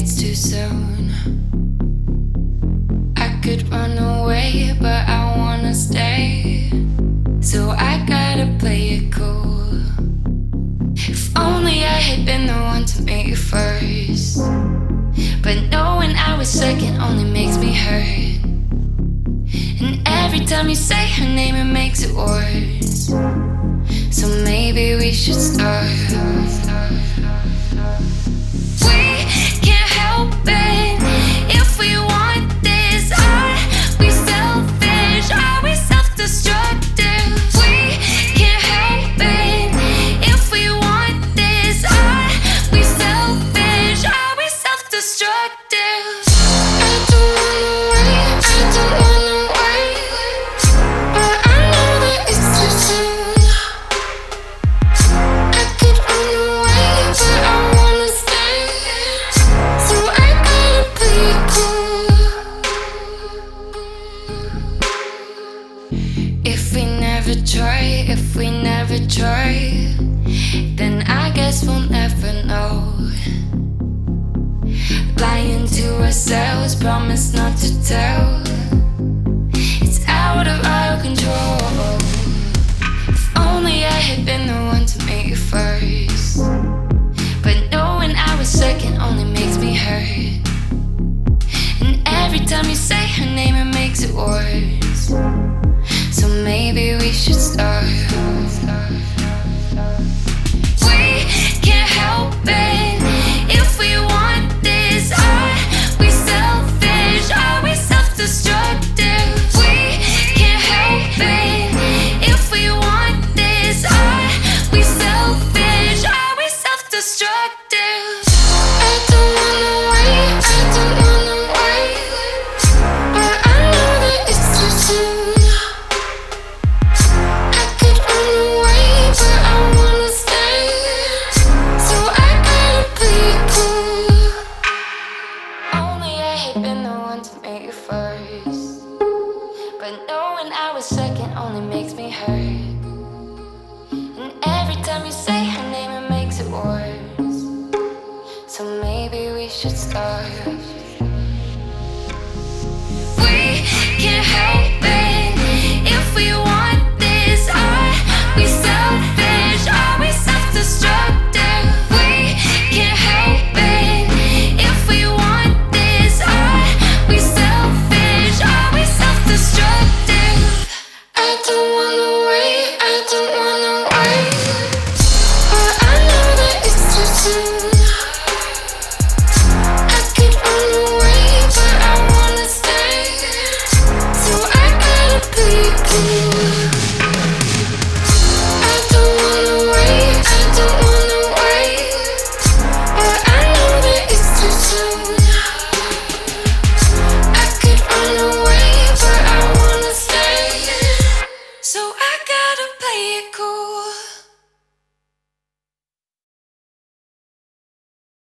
it's too soon. I could run away, but I wanna stay. So I gotta play it cool. If only I had been the one to meet you first. But knowing I was second only makes me hurt. And every time you say her name, it makes it worse. So maybe we should start. We can't help it if we want this. Are we selfish? Are we self-destructive? We can't help it if we want this. Are we selfish? Are we self-destructive? I don't wanna wait, I don't wanna wait, but I know that it's too soon. I could run away, but I wanna stay. So I gotta play it cool. If we never try, then I guess we'll never know. Lying to ourselves, promise not to tell. It's out of our control. If only I had been the one to meet you first. But knowing I was second only makes me hurt. And every time you say her name, it makes it worse. So maybe we should start. We can't help it if we want this. Are we selfish? Are we self-destructive? We can't help it if we want this. Are we selfish? Are we self-destructive? I don't wanna wait, I don't wanna wait, but I know that it's too soon. I could run away, but I wanna stay. So I gotta play it cool. Only I had been the one to meet you first. But knowing I was second only makes me hurt. And every time you say her name, it makes it worse. So maybe we should start.